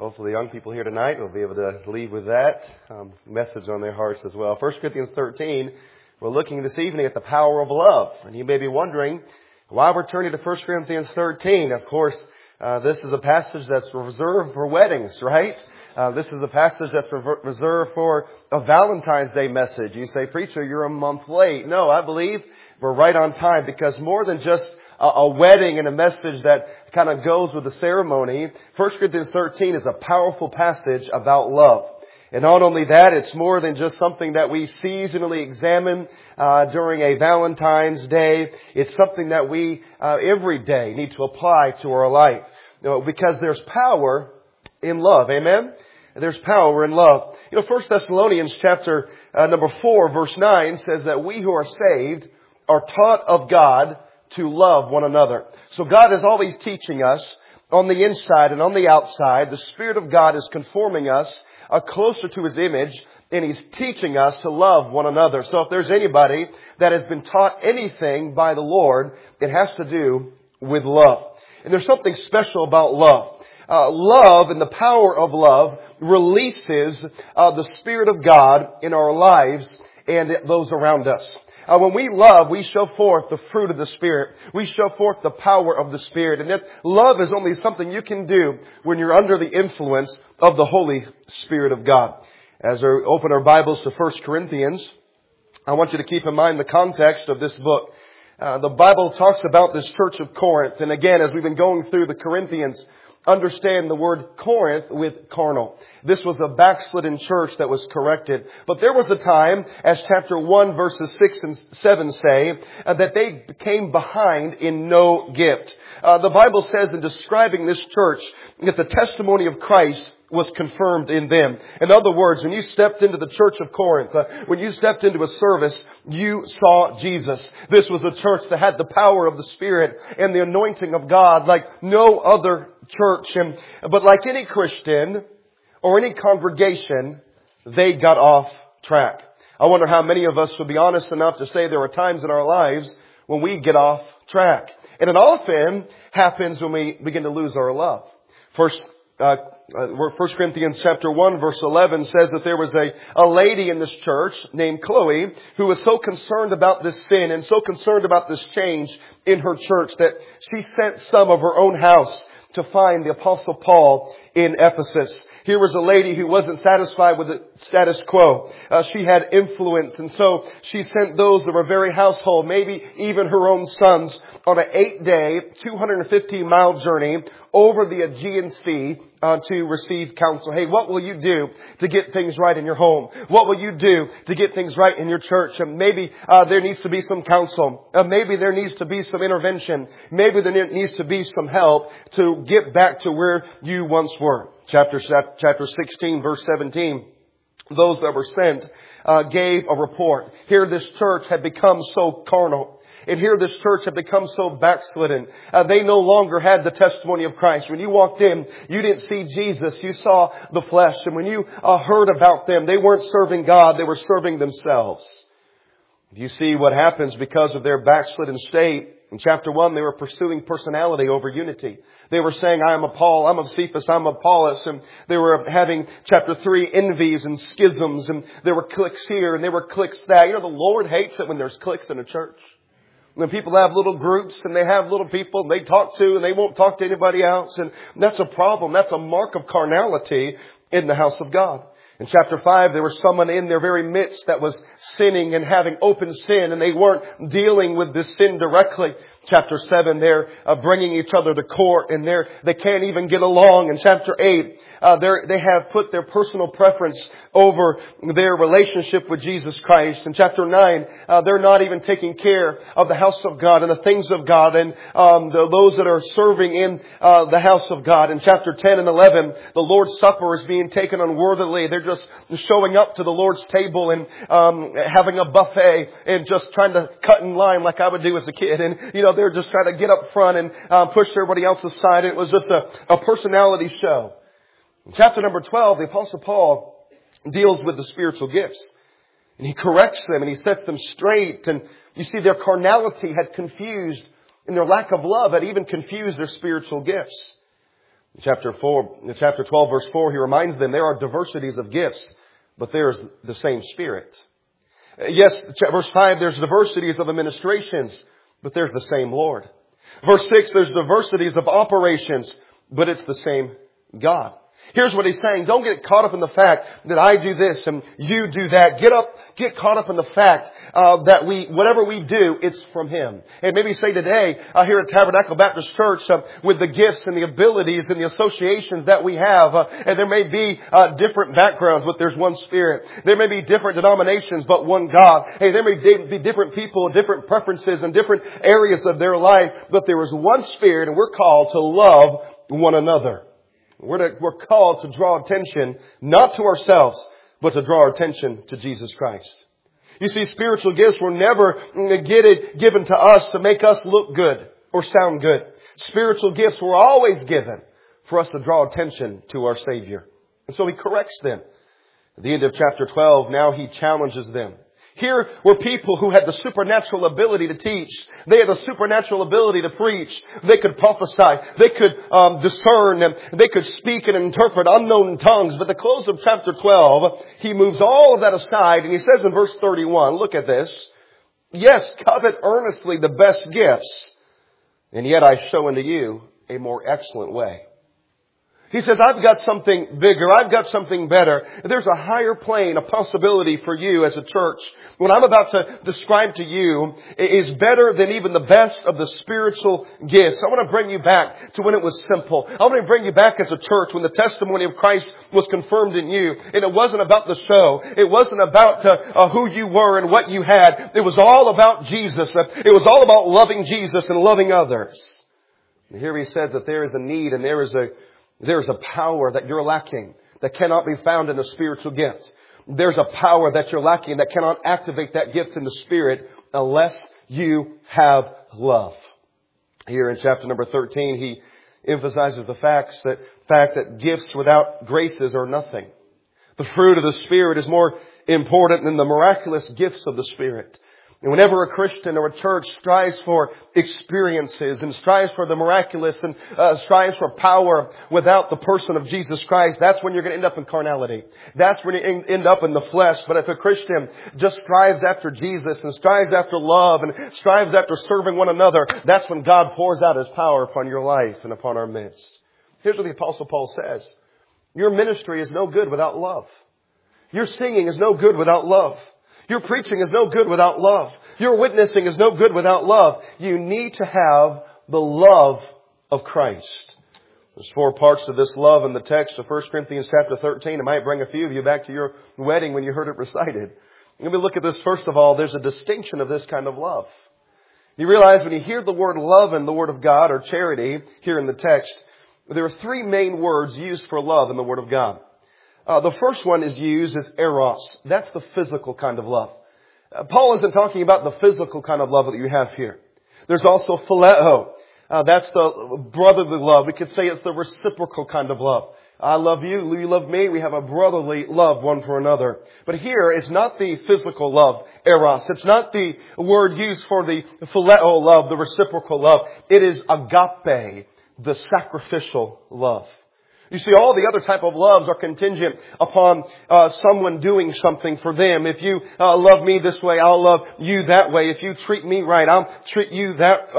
Hopefully the young people here tonight will be able to leave with that message on their hearts as well. 1 Corinthians 13, we're looking this evening at the power of love. And you may be wondering why we're turning to 1 Corinthians 13. Of course, this is a passage that's reserved for weddings, right? This is a passage that's reserved for a Valentine's Day message. You say, preacher, you're a month late. No, I believe we're right on time, because more than just a wedding and a message that kind of goes with the ceremony, 1 Corinthians 13 is a powerful passage about love. And not only that, it's more than just something that we seasonally examine during a Valentine's Day. It's something that we every day need to apply to our life. Because there's power in love. Amen? There's power in love. 1 Thessalonians chapter number 4, verse 9 says that we who are saved are taught of God to love one another. So God is always teaching us on the inside and on the outside. The Spirit of God is conforming us closer to His image, and He's teaching us to love one another. So if there's anybody that has been taught anything by the Lord, it has to do with love. And there's something special about love. Love and the power of love releases the Spirit of God in our lives and those around us. When we love, we show forth the fruit of the Spirit. We show forth the power of the Spirit. And that love is only something you can do when you're under the influence of the Holy Spirit of God. As we open our Bibles to 1 Corinthians, I want you to keep in mind the context of this book. The Bible talks about this church of Corinth. And again, as we've been going through the Corinthians, understand the word Corinth with carnal. This was a backslidden church that was corrected. But there was a time, as chapter 1 verses 6 and 7 say, that they came behind in no gift. The Bible says in describing this church that the testimony of Christ was confirmed in them. In other words, when you stepped into the church of Corinth, when you stepped into a service, you saw Jesus. This was a church that had the power of the Spirit and the anointing of God like no other church. But like any Christian or any congregation, they got off track. I wonder how many of us would be honest enough to say there are times in our lives when we get off track. And it often happens when we begin to lose our love. 1 Corinthians chapter 1 verse 11 says that there was a lady in this church named Chloe who was so concerned about this sin and so concerned about this change in her church that she sent some of her own house to find the Apostle Paul in Ephesus. Here was a lady who wasn't satisfied with the status quo. She had influence, and so she sent those of her very household, maybe even her own sons, on an 8-day, 250-mile journey over the Aegean Sea to receive counsel. Hey, what will you do to get things right in your home? What will you do to get things right in your church? And maybe there needs to be some counsel. Maybe there needs to be some intervention. Maybe there needs to be some help to get back to where you once were. Chapter 16, verse 17. Those that were sent gave a report. Here this church had become so carnal. And here this church had become so backslidden. They no longer had the testimony of Christ. When you walked in, you didn't see Jesus. You saw the flesh. And when you heard about them, they weren't serving God. They were serving themselves. You see what happens because of their backslidden state. In chapter 1, they were pursuing personality over unity. They were saying, I am of Paul, I'm of Cephas, I'm of Apollos. And they were having, chapter 3, envies and schisms. And there were cliques here and there were cliques there. The Lord hates it when there's cliques in a church. When people have little groups and they have little people they talk to and they won't talk to anybody else. And that's a problem. That's a mark of carnality in the house of God. In chapter 5, there was someone in their very midst that was sinning and having open sin, and they weren't dealing with this sin directly. Chapter 7, they're bringing each other to court, and they can't even get along. In chapter 8, they have put their personal preference over their relationship with Jesus Christ. In chapter 9, they're not even taking care of the house of God and the things of God and those that are serving in the house of God. In chapter 10 and 11, the Lord's Supper is being taken unworthily. They're just showing up to the Lord's table and having a buffet and just trying to cut in line like I would do as a kid. And, they're just trying to get up front and push everybody else aside. It was just a personality show. In chapter number 12, the Apostle Paul deals with the spiritual gifts. And he corrects them and he sets them straight. And you see, their carnality had confused, and their lack of love had even confused their spiritual gifts. In chapter 12, verse 4, he reminds them there are diversities of gifts, but there is the same Spirit. Yes, verse 5, there's diversities of administrations, but there's the same Lord. Verse 6, there's diversities of operations, but it's the same God. Here's what he's saying. Don't get caught up in the fact that I do this and you do that. Get caught up in the fact that whatever we do, it's from Him. And maybe say today, here at Tabernacle Baptist Church, with the gifts and the abilities and the associations that we have, and there may be different backgrounds, but there's one Spirit. There may be different denominations, but one God. Hey, there may be different people, different preferences, and different areas of their life, but there is one Spirit, and we're called to love one another. We're called to draw attention, not to ourselves, but to draw our attention to Jesus Christ. You see, spiritual gifts were never given to us to make us look good or sound good. Spiritual gifts were always given for us to draw attention to our Savior. And so He corrects them. At the end of chapter 12, now He challenges them. Here were people who had the supernatural ability to teach. They had the supernatural ability to preach. They could prophesy. They could discern. And they could speak and interpret unknown tongues. But at the close of chapter 12, He moves all of that aside. And He says in verse 31, look at this. Yes, covet earnestly the best gifts. And yet I show unto you a more excellent way. He says, I've got something bigger. I've got something better. There's a higher plane, a possibility for you as a church. What I'm about to describe to you is better than even the best of the spiritual gifts. I want to bring you back to when it was simple. I want to bring you back as a church when the testimony of Christ was confirmed in you. And it wasn't about the show. It wasn't about who you were and what you had. It was all about Jesus. It was all about loving Jesus and loving others. And here He said that there is a need and there is a power that you're lacking that cannot be found in a spiritual gift. There's a power that you're lacking that cannot activate that gift in the Spirit unless you have love. Here in chapter number 13, he emphasizes the fact that gifts without graces are nothing. The fruit of the Spirit is more important than the miraculous gifts of the Spirit. And whenever a Christian or a church strives for experiences and strives for the miraculous and strives for power without the person of Jesus Christ, that's when you're going to end up in carnality. That's when you end up in the flesh. But if a Christian just strives after Jesus and strives after love and strives after serving one another, that's when God pours out His power upon your life and upon our midst. Here's what the Apostle Paul says. Your ministry is no good without love. Your singing is no good without love. Your preaching is no good without love. Your witnessing is no good without love. You need to have the love of Christ. There's 4 parts to this love in the text of 1 Corinthians chapter 13. It might bring a few of you back to your wedding when you heard it recited. Let me look at this. First of all, there's a distinction of this kind of love. You realize when you hear the word love in the Word of God or charity here in the text, there are 3 main words used for love in the Word of God. The first one is used as eros. That's the physical kind of love. Paul isn't talking about the physical kind of love that you have here. There's also phileo. That's the brotherly love. We could say it's the reciprocal kind of love. I love you, you love me. We have a brotherly love one for another. But here, it's not the physical love, eros. It's not the word used for the phileo love, the reciprocal love. It is agape, the sacrificial love. You see, all the other type of loves are contingent upon someone doing something for them. If you love me this way, I'll love you that way. If you treat me right, I'll treat you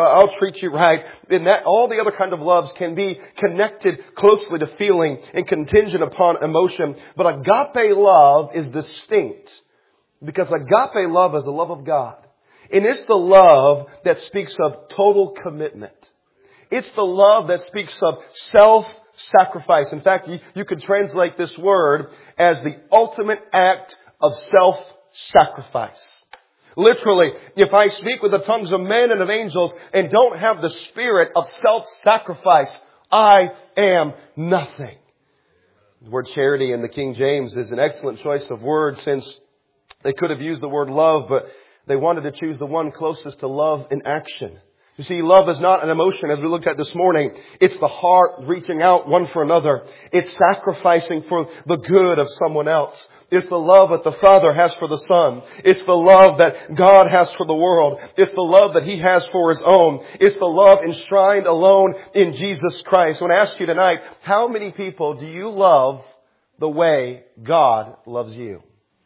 right. And that all the other kind of loves can be connected closely to feeling and contingent upon emotion. But agape love is distinct because agape love is the love of God. And it's the love that speaks of total commitment. It's the love that speaks of self-sacrifice. In fact, you could translate this word as the ultimate act of self-sacrifice. Literally, if I speak with the tongues of men and of angels and don't have the spirit of self-sacrifice, I am nothing. The word charity in the King James is an excellent choice of words since they could have used the word love, but they wanted to choose the one closest to love in action. You see, love is not an emotion, as we looked at this morning. It's the heart reaching out one for another. It's sacrificing for the good of someone else. It's the love that the Father has for the Son. It's the love that God has for the world. It's the love that He has for His own. It's the love enshrined alone in Jesus Christ. I want to ask you tonight, how many people do you love the way God loves you?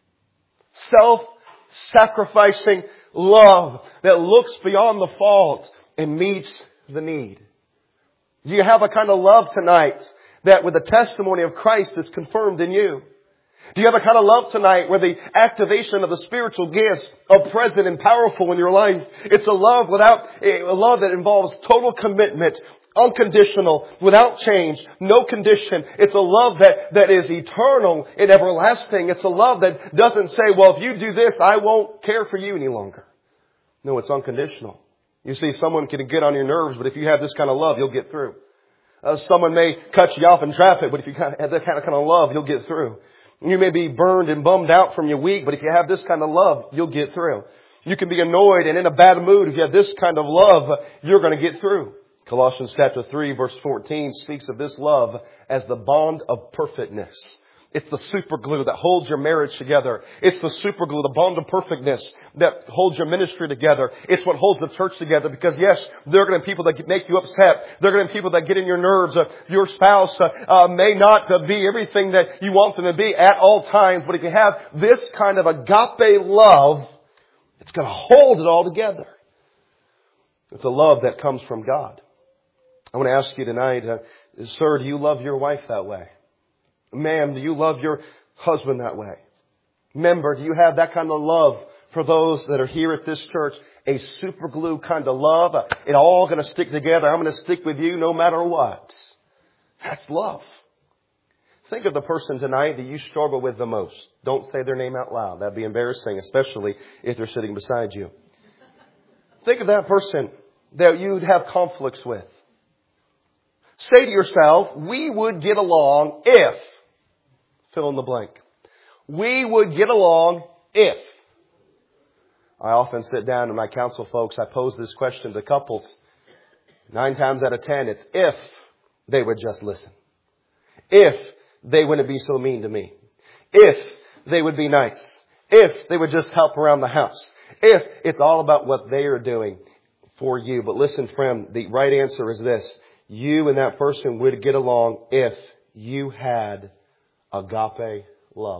Self-sacrificing love that looks beyond the fault and meets the need. Do you have a kind of love tonight that with the testimony of Christ is confirmed in you? Do you have a kind of love tonight where the activation of the spiritual gifts are present and powerful in your life? It's a love that involves total commitment, unconditional, without change, no condition. It's a love that is eternal and everlasting. It's a love that doesn't say, well, if you do this, I won't care for you any longer. No, it's unconditional. You see, someone can get on your nerves, but if you have this kind of love, you'll get through. Someone may cut you off in traffic, but if you have that kind of love, you'll get through. You may be burned and bummed out from your week, but if you have this kind of love, you'll get through. You can be annoyed and in a bad mood. If you have this kind of love, you're going to get through. Colossians chapter 3 verse 14 speaks of this love as the bond of perfectness. It's the super glue that holds your marriage together. It's the super glue, the bond of perfectness that holds your ministry together. It's what holds the church together because yes, there are going to be people that make you upset. There are going to be people that get in your nerves. Your spouse may not be everything that you want them to be at all times. But if you have this kind of agape love, it's going to hold it all together. It's a love that comes from God. I want to ask you tonight, sir, do you love your wife that way? Ma'am, do you love your husband that way? Member, do you have that kind of love for those that are here at this church? A super glue kind of love. It's all going to stick together. I'm going to stick with you no matter what. That's love. Think of the person tonight that you struggle with the most. Don't say their name out loud. That'd be embarrassing, especially if they're sitting beside you. Think of that person that you'd have conflicts with. Say to yourself, we would get along if, fill in the blank. We would get along if. I often sit down and I counsel folks, I pose this question to couples. 9 times out of 10, it's if they would just listen. If they wouldn't be so mean to me. If they would be nice. If they would just help around the house. If it's all about what they are doing for you. But listen, friend, the right answer is this. You and that person would get along if you had agape love.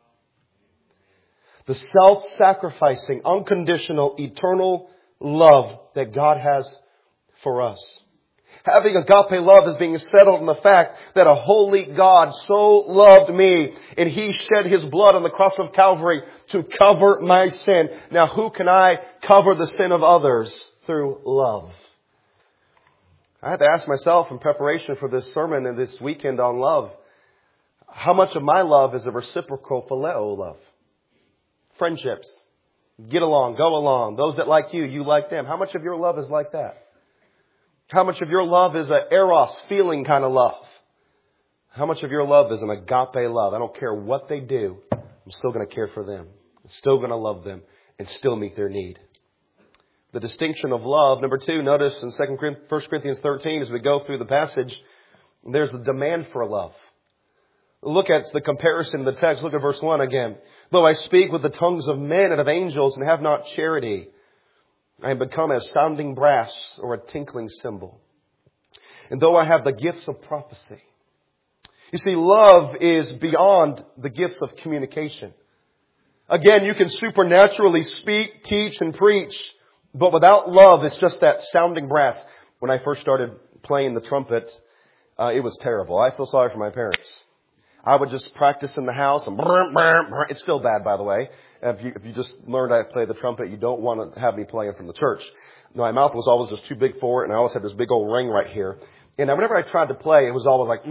The self-sacrificing, unconditional, eternal love that God has for us. Having agape love is being settled in the fact that a holy God so loved me and He shed His blood on the cross of Calvary to cover my sin. Now who can I cover the sin of others? Through love. I had to ask myself in preparation for this sermon and this weekend on love, how much of my love is a reciprocal phileo love? Friendships. Get along, go along. Those that like you, you like them. How much of your love is like that? How much of your love is an eros, feeling kind of love? How much of your love is an agape love? I don't care what they do. I'm still going to care for them. I'm still going to love them and still meet their need. The distinction of love. Number 2, notice in 1 Corinthians 13 as we go through the passage, there's the demand for love. Look at the comparison in the text. Look at verse 1 again. Though I speak with the tongues of men and of angels and have not charity, I am become as sounding brass or a tinkling cymbal. And though I have the gifts of prophecy. You see, love is beyond the gifts of communication. Again, you can supernaturally speak, teach, and preach. But without love, it's just that sounding brass. When I first started playing the trumpet, it was terrible. I feel sorry for my parents. I would just practice in the house and it's still bad, by the way. If you just learned how to play the trumpet, you don't want to have me playing from the church. My mouth was always just too big for it, and I always had this big old ring right here. And whenever I tried to play, it was always like,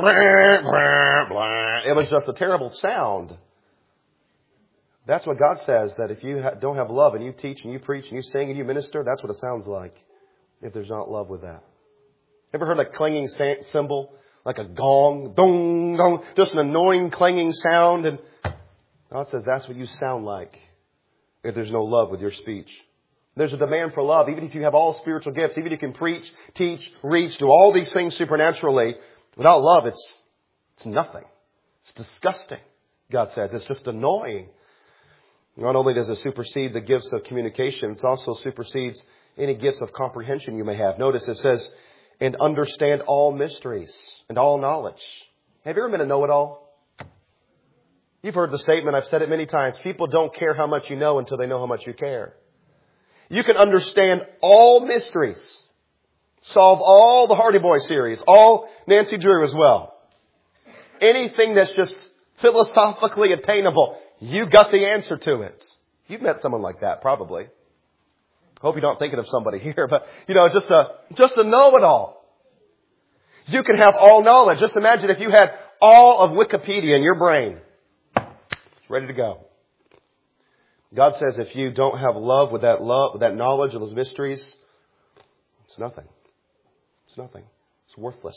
it was just a terrible sound. That's what God says, that if you don't have love and you teach and you preach and you sing and you minister, that's what it sounds like if there's not love with that. Ever heard a clanging cymbal? Like a gong, dong, dong, just an annoying clanging sound. And God says that's what you sound like if there's no love with your speech. There's a demand for love. Even if you have all spiritual gifts, even if you can preach, teach, reach, do all these things supernaturally, without love, it's nothing. It's disgusting. God says. It's just annoying. Not only does it supersede the gifts of communication, it also supersedes any gifts of comprehension you may have. Notice it says, and understand all mysteries and all knowledge. Have you ever been a know-it-all? You've heard the statement, I've said it many times, people don't care how much you know until they know how much you care. You can understand all mysteries, solve all the Hardy Boy series, all Nancy Drew as well. Anything that's just philosophically attainable, you got the answer to it. You've met someone like that, probably. Hope you're not thinking of somebody here, but, just a know-it-all. You can have all knowledge. Just imagine if you had all of Wikipedia in your brain. It's ready to go. God says if you don't have love, with that knowledge of those mysteries, it's nothing. It's nothing. It's worthless.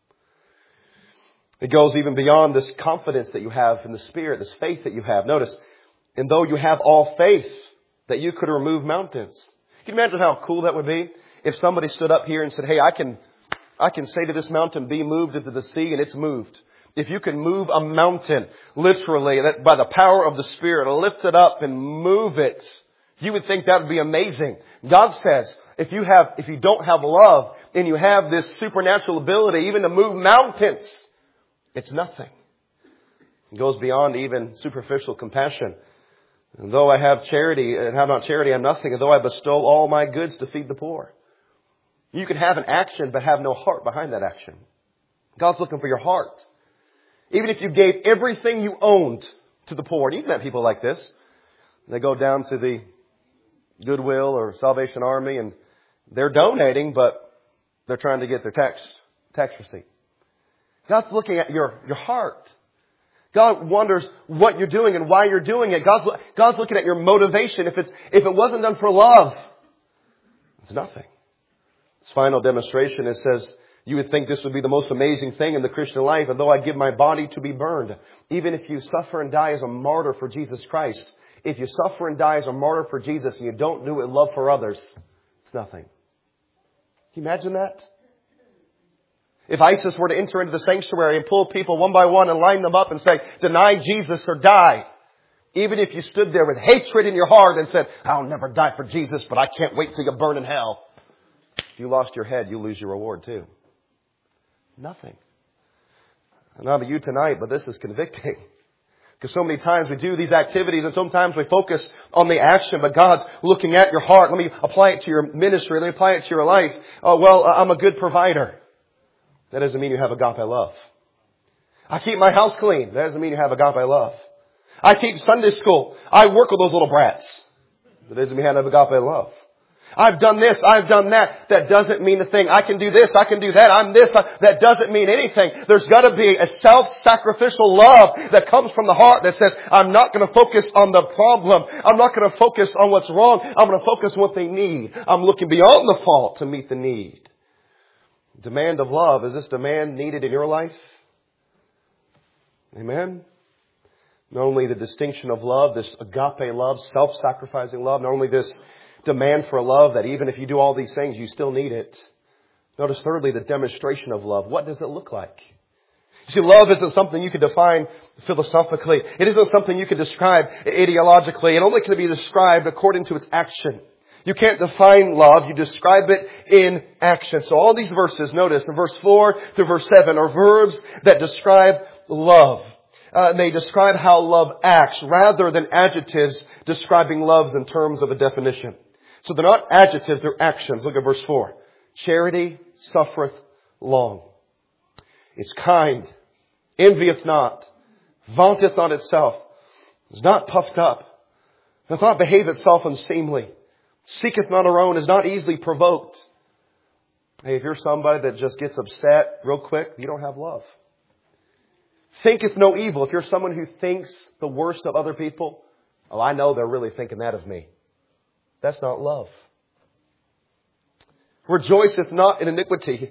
It goes even beyond this confidence that you have in the Spirit, this faith that you have. Notice, and though you have all faith that you could remove mountains. Can you imagine how cool that would be? If somebody stood up here and said, hey, I can say to this mountain, be moved into the sea, and it's moved. If you can move a mountain, literally, that by the power of the Spirit, lift it up and move it, you would think that would be amazing. God says, if you don't have love, and you have this supernatural ability even to move mountains, it's nothing. It goes beyond even superficial compassion. And though I have charity and have not charity, I'm nothing. And though I bestow all my goods to feed the poor. You can have an action but have no heart behind that action. God's looking for your heart. Even if you gave everything you owned to the poor. And you've met people like this. They go down to the Goodwill or Salvation Army and they're donating, but they're trying to get their tax receipt. God's looking at your heart. God wonders what you're doing and why you're doing it. God's looking at your motivation. If it wasn't done for love, it's nothing. This final demonstration, it says, you would think this would be the most amazing thing in the Christian life, and though I give my body to be burned, even if you suffer and die as a martyr for Jesus Christ, if you suffer and die as a martyr for Jesus and you don't do it in love for others, it's nothing. Can you imagine that? If ISIS were to enter into the sanctuary and pull people one by one and line them up and say, deny Jesus or die. Even if you stood there with hatred in your heart and said, I'll never die for Jesus, but I can't wait till you burn in hell. If you lost your head, you lose your reward too. Nothing. And not about you tonight, but this is convicting. Because so many times we do these activities and sometimes we focus on the action, but God's looking at your heart. Let me apply it to your ministry. Let me apply it to your life. I'm a good provider. That doesn't mean you have agape love. I keep my house clean. That doesn't mean you have agape love. I teach Sunday school. I work with those little brats. That doesn't mean you have agape love. I've done this. I've done that. That doesn't mean a thing. I can do this. I can do that. I'm this. That doesn't mean anything. There's got to be a self-sacrificial love that comes from the heart that says, I'm not going to focus on the problem. I'm not going to focus on what's wrong. I'm going to focus on what they need. I'm looking beyond the fault to meet the need. Demand of love. Is this demand needed in your life? Amen? Not only the distinction of love, this agape love, self-sacrificing love, not only this demand for love that even if you do all these things, you still need it. Notice thirdly, the demonstration of love. What does it look like? You see, love isn't something you can define philosophically. It isn't something you can describe ideologically. It only can be described according to its action. You can't define love. You describe it in action. So all these verses, notice in verse 4 through verse 7 are verbs that describe love. They describe how love acts rather than adjectives describing loves in terms of a definition. So they're not adjectives, they're actions. Look at verse 4. Charity suffereth long. It's kind, envieth not, vaunteth not itself, is not puffed up, doth not behave itself unseemly, seeketh not her own, is not easily provoked. Hey, if you're somebody that just gets upset real quick, you don't have love. Thinketh no evil. If you're someone who thinks the worst of other people, I know they're really thinking that of me. That's not love. Rejoiceth not in iniquity,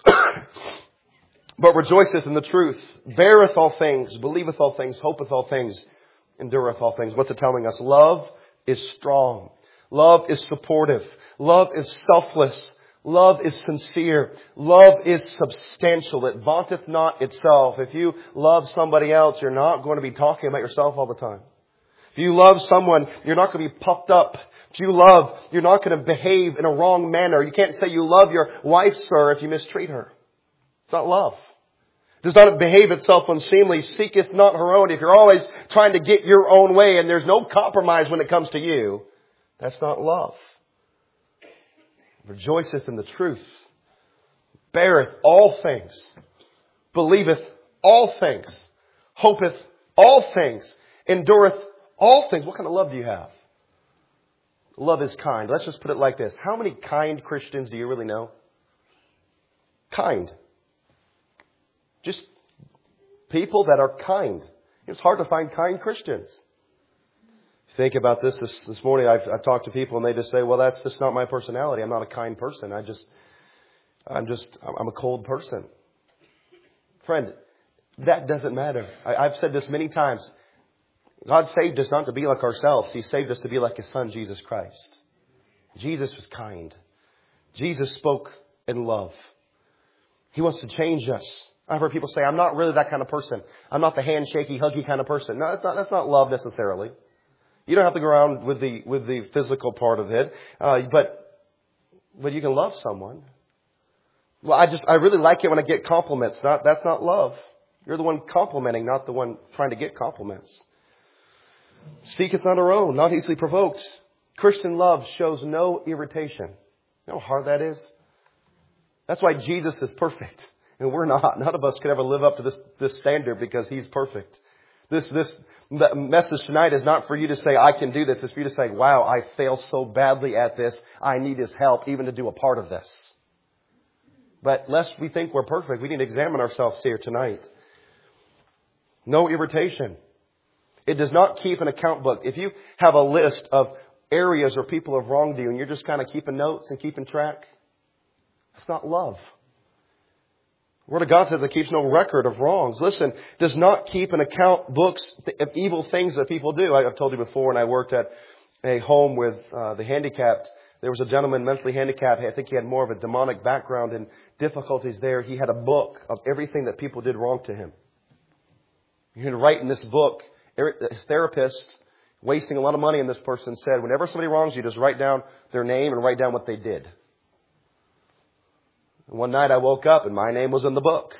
but rejoiceth in the truth. Beareth all things, believeth all things, hopeth all things, endureth all things. What's it telling us? Love is strong. Love is supportive. Love is selfless. Love is sincere. Love is substantial. It vaunteth not itself. If you love somebody else, you're not going to be talking about yourself all the time. If you love someone, you're not going to be puffed up. If you love, you're not going to behave in a wrong manner. You can't say you love your wife, sir, if you mistreat her. It's not love. It does not behave itself unseemly. Seeketh not her own. If you're always trying to get your own way and there's no compromise when it comes to you, that's not love. Rejoiceth in the truth. Beareth all things. Believeth all things. Hopeth all things. Endureth all things. What kind of love do you have? Love is kind. Let's just put it like this. How many kind Christians do you really know? Kind. Just people that are kind. It's hard to find kind Christians. Think about this morning. I've talked to people and they just say, well, that's just not my personality. I'm not a kind person. I'm a cold person. Friend, that doesn't matter. I've said this many times. God saved us not to be like ourselves. He saved us to be like His Son, Jesus Christ. Jesus was kind. Jesus spoke in love. He wants to change us. I've heard people say, I'm not really that kind of person. I'm not the handshaky, huggy kind of person. No, that's not love necessarily. You don't have to go around with the physical part of it. But you can love someone. Well, I really like it when I get compliments. That's not love. You're the one complimenting, not the one trying to get compliments. Seeketh not her own, not easily provoked. Christian love shows no irritation. You know how hard that is? That's why Jesus is perfect. And we're not. None of us could ever live up to this standard because He's perfect. The message tonight is not for you to say, I can do this. It's for you to say, wow, I fail so badly at this. I need His help even to do a part of this. But lest we think we're perfect, we need to examine ourselves here tonight. No irritation. It does not keep an account book. If you have a list of areas where people have wronged you and you're just kind of keeping notes and keeping track, it's not love. The Word of God says that keeps no record of wrongs. Listen, does not keep an account books of evil things that people do. I've told you before when I worked at a home with the handicapped. There was a gentleman mentally handicapped. I think he had more of a demonic background and difficulties there. He had a book of everything that people did wrong to him. He had to write in this book. His therapist, wasting a lot of money on this person, said, whenever somebody wrongs you, just write down their name and write down what they did. And one night I woke up and my name was in the book.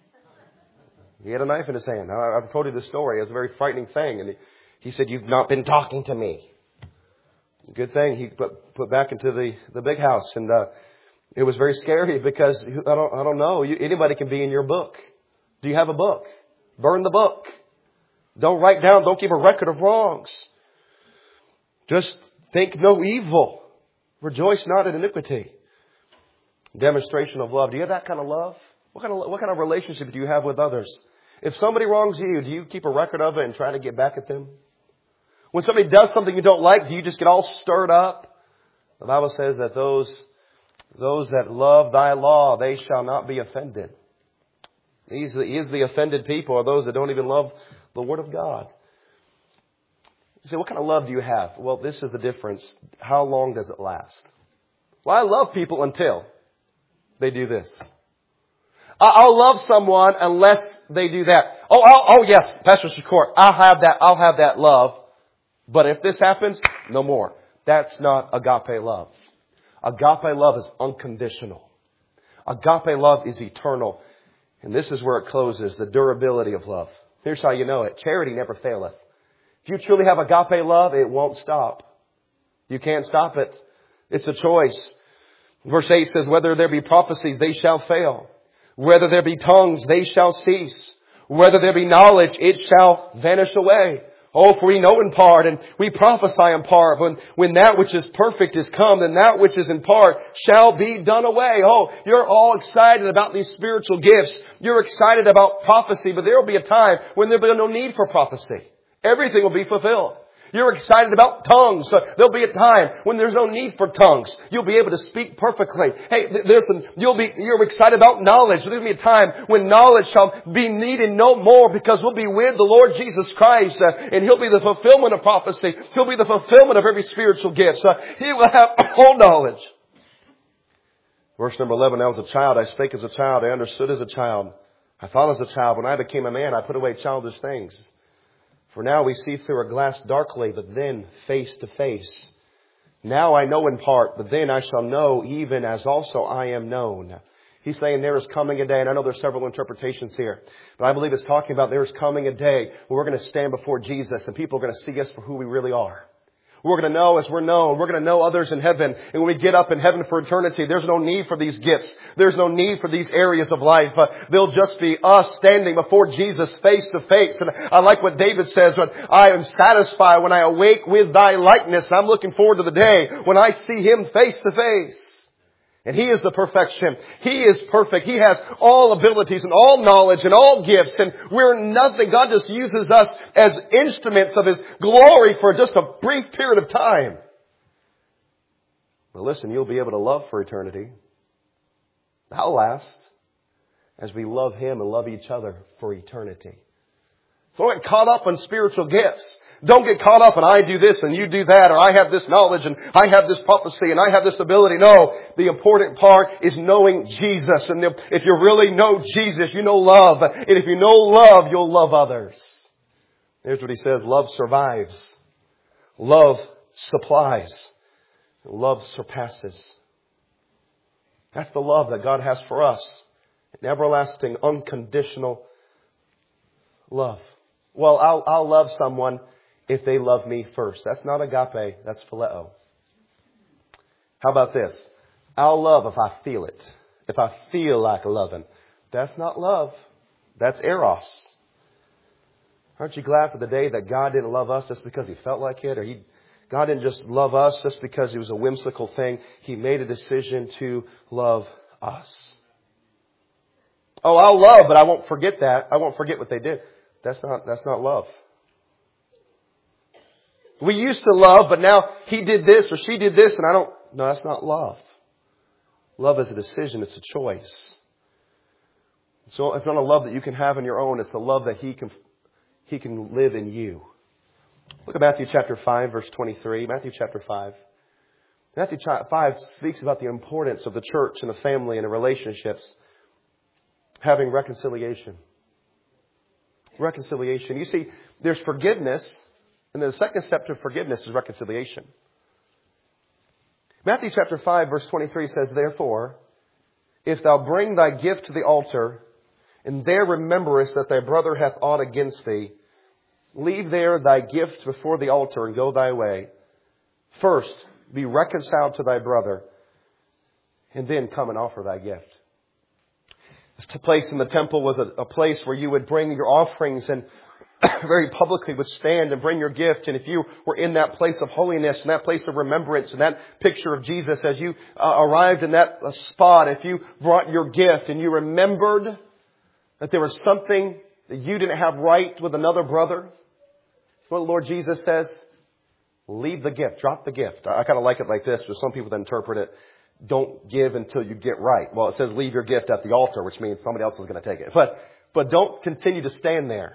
He had a knife in his hand. Now, I've told you this story. It was a very frightening thing. And he said, you've not been talking to me. Good thing he put back into the big house. And it was very scary because I don't know. Anybody can be in your book. Do you have a book? Burn the book. Don't write down. Don't keep a record of wrongs. Just think no evil. Rejoice not in iniquity. Demonstration of love. Do you have that kind of love? What kind of relationship do you have with others? If somebody wrongs you, do you keep a record of it and try to get back at them? When somebody does something you don't like, do you just get all stirred up? The Bible says that those that love thy law, they shall not be offended. These the offended people are those that don't even love the Word of God. You say, what kind of love do you have? Well, this is the difference. How long does it last? Well, I love people until they do this. I'll love someone unless they do that. Oh yes, Pastor Shakor, I'll have that love. But if this happens, no more. That's not agape love. Agape love is unconditional. Agape love is eternal. And this is where it closes, the durability of love. Here's how you know it. Charity never faileth. If you truly have agape love, it won't stop. You can't stop it. It's a choice. Verse 8 says, whether there be prophecies, they shall fail. Whether there be tongues, they shall cease. Whether there be knowledge, it shall vanish away. Oh, for we know in part, and we prophesy in part. When that which is perfect is come, then that which is in part shall be done away. Oh, you're all excited about these spiritual gifts. You're excited about prophecy, but there will be a time when there will be no need for prophecy. Everything will be fulfilled. You're excited about tongues. So there'll be a time when there's no need for tongues. You'll be able to speak perfectly. Hey, listen, you're excited about knowledge. There'll be a time when knowledge shall be needed no more because we'll be with the Lord Jesus Christ. And He'll be the fulfillment of prophecy. He'll be the fulfillment of every spiritual gift. He will have all knowledge. Verse number 11, "When I was a child, I spake as a child, I understood as a child. I thought as a child. When I became a man, I put away childish things. For now we see through a glass darkly, but then face to face. Now I know in part, but then I shall know even as also I am known." He's saying there is coming a day, and I know there's several interpretations here, but I believe it's talking about there is coming a day where we're going to stand before Jesus and people are going to see us for who we really are. We're going to know as we're known. We're going to know others in heaven. And when we get up in heaven for eternity, there's no need for these gifts. There's no need for these areas of life. They'll just be us standing before Jesus face to face. And I like what David says, when I am satisfied when I awake with thy likeness. And I'm looking forward to the day when I see him face to face. And he is the perfection. He is perfect. He has all abilities and all knowledge and all gifts. And we're nothing. God just uses us as instruments of his glory for just a brief period of time. But listen, you'll be able to love for eternity. That'll last as we love him and love each other for eternity. So don't get caught up on spiritual gifts. Don't get caught up in I do this and you do that, or I have this knowledge and I have this prophecy and I have this ability. No, the important part is knowing Jesus. And if you really know Jesus, you know love. And if you know love, you'll love others. Here's what he says: love survives. Love supplies. Love surpasses. That's the love that God has for us. An everlasting, unconditional love. Well, I'll love someone if they love me first. That's not agape, that's phileo. How about this? I'll love if I feel it. If I feel like loving. That's not love. That's eros. Aren't you glad for the day that God didn't love us just because he felt like it? Or God didn't just love us just because it was a whimsical thing. He made a decision to love us. Oh, I'll love, but I won't forget that. I won't forget what they did. That's not love. We used to love, but now he did this or she did this and no, that's not love. Love is a decision. It's a choice. So it's not a love that you can have on your own. It's a love that he can live in you. Look at Matthew chapter 5, verse 23. Matthew chapter 5. Matthew 5 speaks about the importance of the church and the family and the relationships having reconciliation. Reconciliation. You see, there's forgiveness, and then the second step to forgiveness is reconciliation. Matthew chapter 5 verse 23 says, "Therefore, if thou bring thy gift to the altar, and there rememberest that thy brother hath aught against thee, leave there thy gift before the altar and go thy way. First, be reconciled to thy brother, and then come and offer thy gift." This place in the temple was a place where you would bring your offerings and very publicly would stand and bring your gift. And if you were in that place of holiness and that place of remembrance and that picture of Jesus as you arrived in that spot, if you brought your gift and you remembered that there was something that you didn't have right with another brother, what the Lord Jesus says, leave the gift, drop the gift. I kind of like it like this, but some people that interpret it, don't give until you get right. Well, it says leave your gift at the altar, which means somebody else is going to take it. But don't continue to stand there.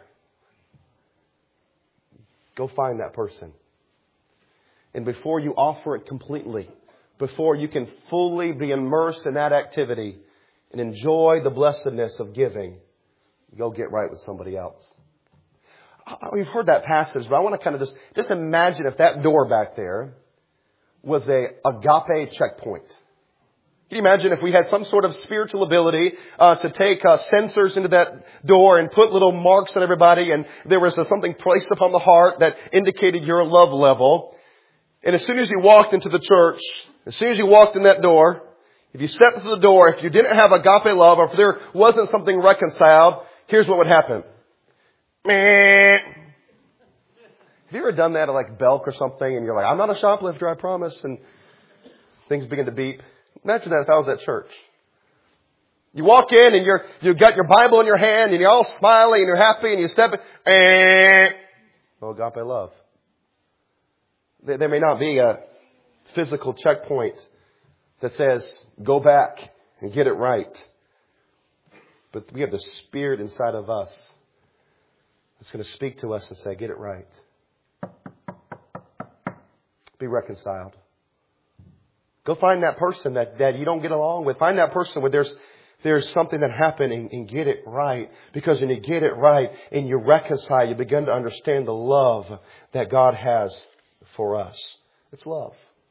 Go find that person. And before you offer it completely, before you can fully be immersed in that activity and enjoy the blessedness of giving, go get right with somebody else. We've heard that passage, but I want to kind of just imagine if that door back there was a agape checkpoint. Can you imagine if we had some sort of spiritual ability to take sensors into that door and put little marks on everybody, and there was something placed upon the heart that indicated your love level. And as soon as you walked into the church, as soon as you walked in that door, if you stepped through the door, if you didn't have agape love, or if there wasn't something reconciled, here's what would happen. Meh. Have you ever done that at like Belk or something, and you're like, I'm not a shoplifter, I promise, and things begin to beep? Imagine that if I was at church. You walk in and you've got your Bible in your hand and you're all smiling and you're happy and you step in. Oh, agape love. There may not be a physical checkpoint that says, go back and get it right. But we have the Spirit inside of us that's going to speak to us and say, get it right. Be reconciled. Go find that person that you don't get along with. Find that person where there's something that happened and get it right. Because when you get it right and you reconcile, you begin to understand the love that God has for us. It's love.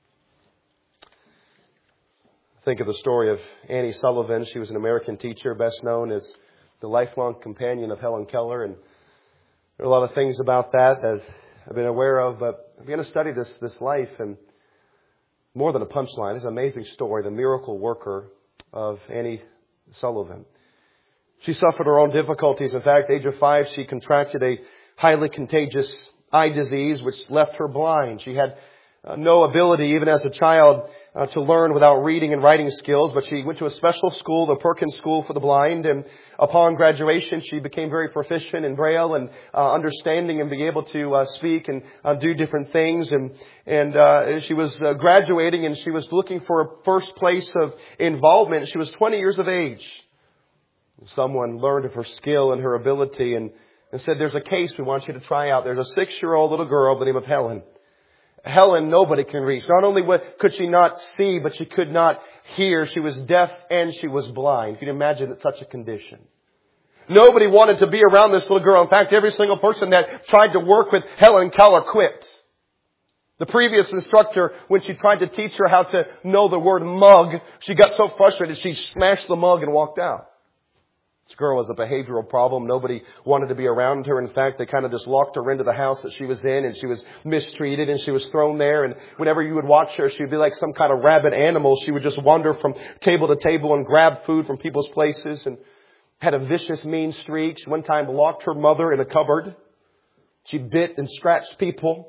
Think of the story of Annie Sullivan. She was an American teacher, best known as the lifelong companion of Helen Keller. And there are a lot of things about that I've been aware of. But I'm going to study this life, and more than a punchline. It's an amazing story, the miracle worker of Annie Sullivan. She suffered her own difficulties. In fact, at the age of 5, she contracted a highly contagious eye disease which left her blind. She had no ability, even as a child, to learn without reading and writing skills, but she went to a special school, the Perkins School for the Blind, and upon graduation she became very proficient in Braille and understanding and being able to speak and do different things. And she was graduating, and she was looking for a first place of involvement. She was 20 years of age. Someone learned of her skill and her ability and said, "There's a case we want you to try out. There's a 6-year-old little girl by the name of Helen. Helen, nobody can reach. Not only could she not see, but she could not hear. She was deaf and she was blind." Can you imagine such a condition? Nobody wanted to be around this little girl. In fact, every single person that tried to work with Helen Keller quit. The previous instructor, when she tried to teach her how to know the word mug, she got so frustrated she smashed the mug and walked out. This girl was a behavioral problem. Nobody wanted to be around her. In fact, they kind of just locked her into the house that she was in, and she was mistreated, and she was thrown there. And whenever you would watch her, she'd be like some kind of rabid animal. She would just wander from table to table and grab food from people's places, and had a vicious, mean streak. She one time locked her mother in a cupboard. She bit and scratched people.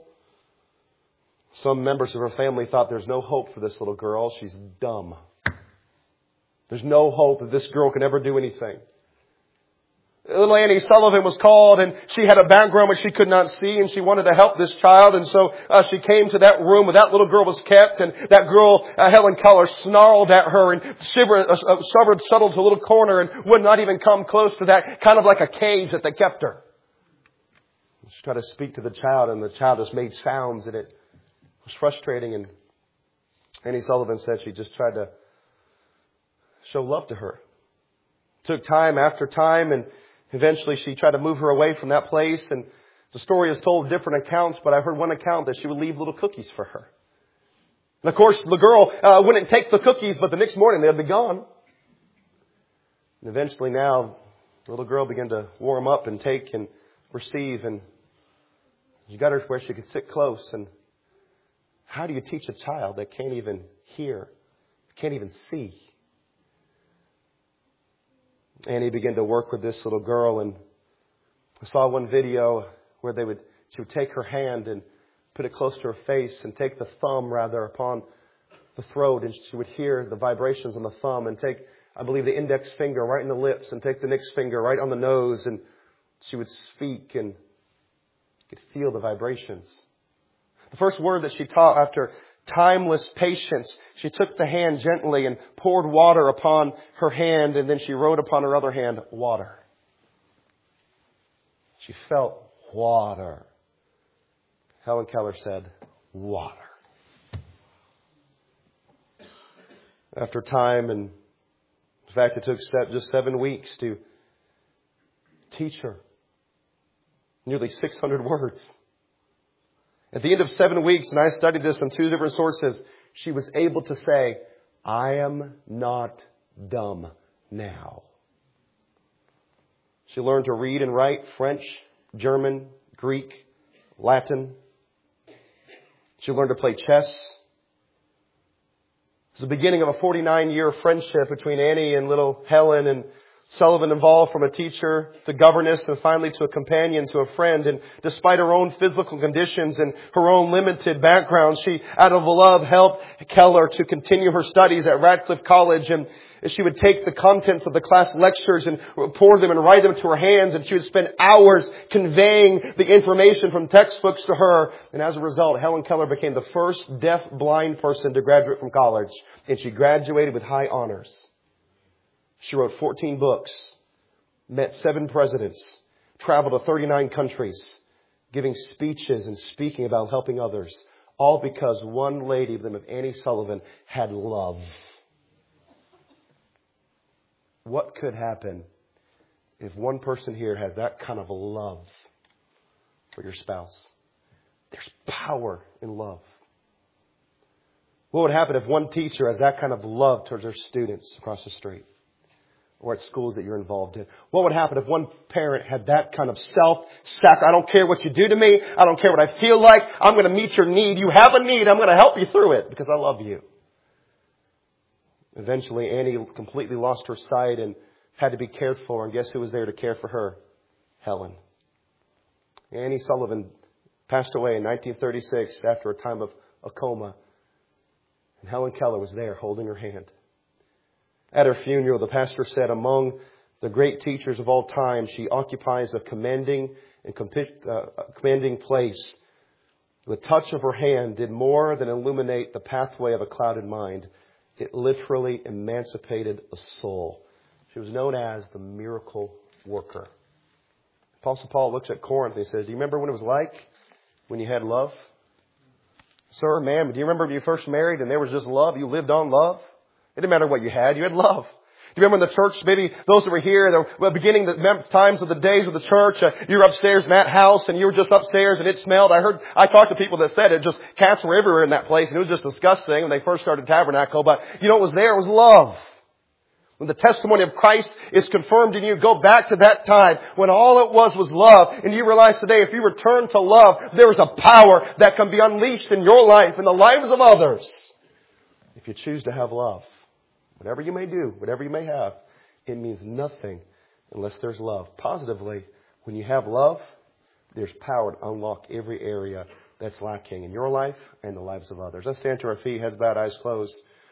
Some members of her family thought, "There's no hope for this little girl. She's dumb. There's no hope that this girl can ever do anything." Little Annie Sullivan was called, and she had a background which she could not see, and she wanted to help this child. And so she came to that room where that little girl was kept, and that girl, Helen Keller, snarled at her and shuttled to a little corner and would not even come close to that, kind of like a cage that they kept her. She tried to speak to the child, and the child just made sounds, and it was frustrating. And Annie Sullivan said she just tried to show love to her. It took time after time, and eventually she tried to move her away from that place. And the story is told different accounts, but I heard one account that she would leave little cookies for her. And of course, the girl wouldn't take the cookies, but the next morning they'd be gone. And eventually now, the little girl began to warm up and take and receive. And she got her where she could sit close. And how do you teach a child that can't even hear, can't even see? Annie began to work with this little girl, and I saw one video where she would take her hand and put it close to her face and take the thumb upon the throat, and she would hear the vibrations on the thumb, and take, I believe, the index finger right in the lips and take the next finger right on the nose, and she would speak and could feel the vibrations. The first word that she taught after timeless patience, she took the hand gently and poured water upon her hand, and then she wrote upon her other hand, water. She felt water. Helen Keller said, water. After time, and in fact it took just 7 weeks to teach her nearly 600 words. At the end of 7 weeks, and I studied this on 2 different sources, she was able to say, "I am not dumb now." She learned to read and write French, German, Greek, Latin. She learned to play chess. It was the beginning of a 49-year friendship between Annie and little Helen, and Sullivan evolved from a teacher to governess and finally to a companion, to a friend. And despite her own physical conditions and her own limited background, she, out of love, helped Keller to continue her studies at Radcliffe College. And she would take the contents of the class lectures and pour them and write them to her hands. And she would spend hours conveying the information from textbooks to her. And as a result, Helen Keller became the first deaf-blind person to graduate from college. And she graduated with high honors. She wrote 14 books, met 7 presidents, traveled to 39 countries, giving speeches and speaking about helping others, All because one lady, the name of Annie Sullivan, had love. What could happen if one person here has that kind of love for your spouse? There's power in love. What would happen if one teacher has that kind of love towards their students across the street or at schools that you're involved in? What would happen if one parent had that kind of self-sacrifice? I don't care what you do to me. I don't care what I feel like. I'm going to meet your need. You have a need. I'm going to help you through it because I love you. Eventually, Annie completely lost her sight and had to be cared for. And guess who was there to care for her? Helen. Annie Sullivan passed away in 1936 after a time of a coma. And Helen Keller was there holding her hand. At her funeral, the pastor said, among the great teachers of all time, she occupies a commanding place. The touch of her hand did more than illuminate the pathway of a clouded mind. It literally emancipated a soul. She was known as the miracle worker. Apostle Paul looks at Corinth and he says, do you remember what it was like when you had love? Sir, ma'am, do you remember when you first married and there was just love? You lived on love? It didn't matter what you had love. Do you remember in the church, maybe those that were here, the beginning the times of the days of the church, you were upstairs in that house and you were just upstairs and it smelled. I talked to people that said it just, cats were everywhere in that place and it was just disgusting when they first started Tabernacle. But you know what was there? It was love. When the testimony of Christ is confirmed in you, go back to that time when all it was love. And you realize today, if you return to love, there is a power that can be unleashed in your life and the lives of others. If you choose to have love. Whatever you may do, whatever you may have, it means nothing unless there's love. Positively, when you have love, there's power to unlock every area that's lacking in your life and the lives of others. Let's stand to our feet, heads bowed, eyes closed.